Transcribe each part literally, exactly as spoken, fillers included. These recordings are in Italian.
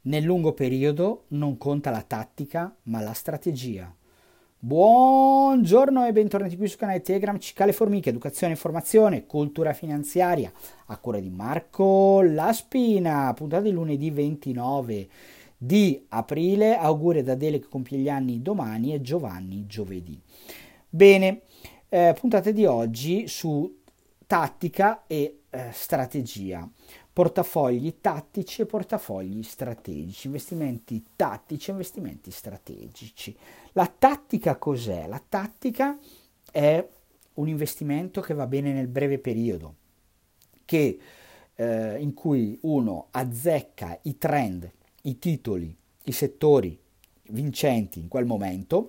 Nel lungo periodo non conta la tattica, ma la strategia. Buongiorno e bentornati qui sul canale Telegram Cicale Formiche, educazione, informazione, cultura finanziaria, a cura di Marco La Spina, puntata di lunedì ventinove di aprile, auguri da Adele che compie gli anni domani e Giovanni giovedì. Bene, eh, puntata di oggi su tattica e eh, strategia. Portafogli tattici e portafogli strategici, investimenti tattici e investimenti strategici. La tattica cos'è? La tattica è un investimento che va bene nel breve periodo, che, eh, in cui uno azzecca i trend, i titoli, i settori vincenti in quel momento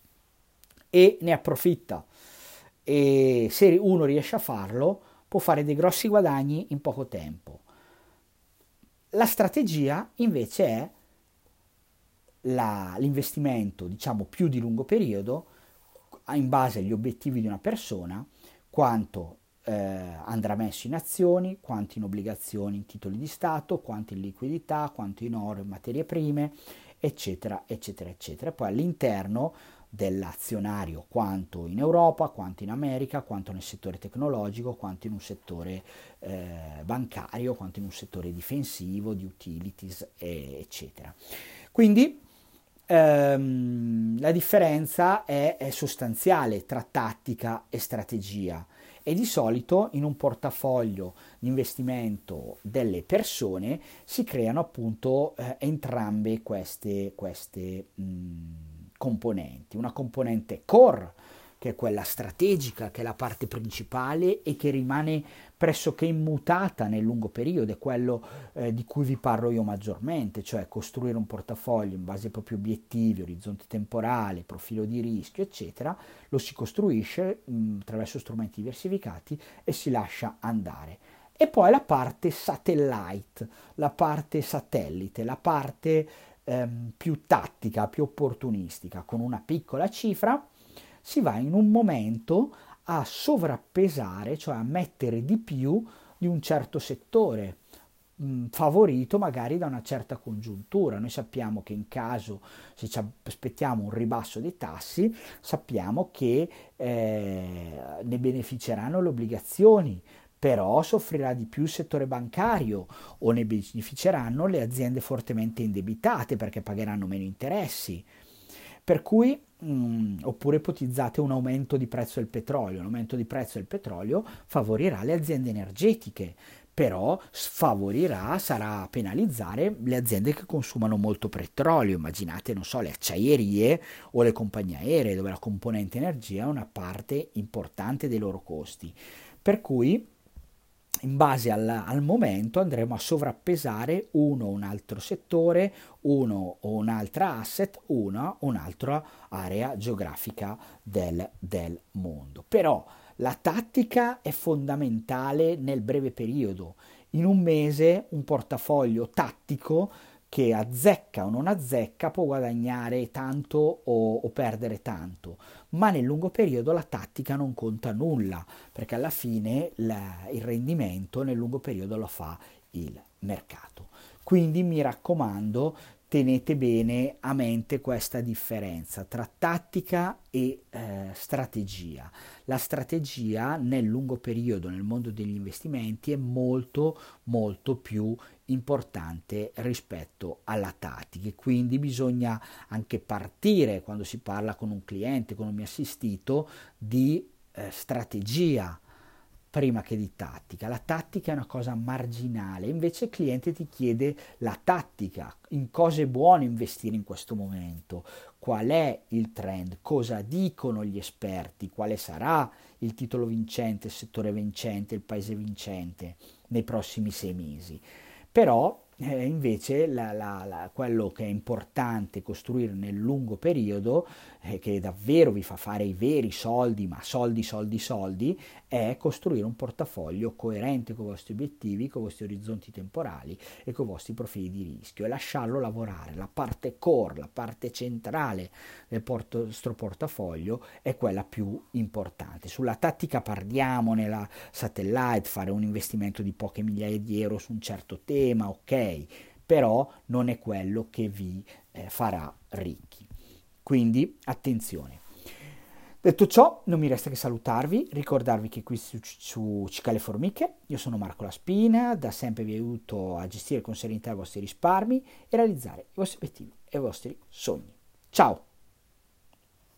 e ne approfitta. E se uno riesce a farlo, può fare dei grossi guadagni in poco tempo. La strategia invece è la, l'investimento, diciamo, più di lungo periodo, in base agli obiettivi di una persona, quanto eh, andrà messo in azioni, quanto in obbligazioni, in titoli di Stato, quanto in liquidità, quanto in oro, in materie prime, eccetera, eccetera, eccetera. Poi all'interno dell'azionario, quanto in Europa, quanto in America, quanto nel settore tecnologico, quanto in un settore eh, bancario, quanto in un settore difensivo, di utilities, eh, eccetera. Quindi ehm, la differenza è, è sostanziale tra tattica e strategia e di solito in un portafoglio di investimento delle persone si creano appunto eh, entrambe queste, queste mh, componenti. Una componente core, che è quella strategica, che è la parte principale e che rimane pressoché immutata nel lungo periodo, è quello eh, di cui vi parlo io maggiormente, cioè costruire un portafoglio in base ai propri obiettivi, orizzonte temporale, profilo di rischio, eccetera, lo si costruisce mh, attraverso strumenti diversificati e si lascia andare. E poi la parte satellite, la parte satellite, la parte ehm, più tattica, più opportunistica, con una piccola cifra si va in un momento a sovrappesare, cioè a mettere di più di un certo settore, mh, favorito magari da una certa congiuntura. Noi sappiamo che in caso, se ci aspettiamo un ribasso dei tassi, sappiamo che eh, ne beneficeranno le obbligazioni, però soffrirà di più il settore bancario o ne beneficeranno le aziende fortemente indebitate perché pagheranno meno interessi. Per cui, mh, oppure ipotizzate un aumento di prezzo del petrolio. Un aumento di prezzo del petrolio favorirà le aziende energetiche, però sfavorirà, sarà a penalizzare le aziende che consumano molto petrolio. Immaginate, non so, le acciaierie o le compagnie aeree, dove la componente energia è una parte importante dei loro costi. Per cui in base al, al momento andremo a sovrappesare uno o un altro settore, uno o un'altra asset, una o un'altra area geografica del, del mondo. Però la tattica è fondamentale nel breve periodo. In un mese un portafoglio tattico che azzecca o non azzecca può guadagnare tanto o, o perdere tanto, ma nel lungo periodo la tattica non conta nulla, perché alla fine la, il rendimento nel lungo periodo lo fa il mercato. Quindi mi raccomando, tenete bene a mente questa differenza tra tattica e eh, strategia. La strategia nel lungo periodo nel mondo degli investimenti è molto molto più importante rispetto alla tattica e quindi bisogna anche partire quando si parla con un cliente, con un mio assistito, di eh, strategia prima che di tattica. La tattica è una cosa marginale, invece il cliente ti chiede la tattica, in cosa è buono investire in questo momento, qual è il trend, cosa dicono gli esperti, quale sarà il titolo vincente, il settore vincente, il paese vincente nei prossimi sei mesi. Però eh, invece la, la, la, quello che è importante costruire nel lungo periodo, eh, che davvero vi fa fare i veri soldi, ma soldi, soldi, soldi, è costruire un portafoglio coerente con i vostri obiettivi, con i vostri orizzonti temporali e con i vostri profili di rischio e lasciarlo lavorare. La parte core, la parte centrale del vostro portafoglio è quella più importante. Sulla tattica parliamo nella satellite, fare un investimento di poche migliaia di euro su un certo tema, ok, però non è quello che vi eh, farà ricchi. Quindi attenzione. Detto ciò, non mi resta che salutarvi, ricordarvi che qui su, su Cicale Formiche io sono Marco Laspina, da sempre vi aiuto a gestire con serenità i vostri risparmi e realizzare i vostri obiettivi e i vostri sogni. Ciao!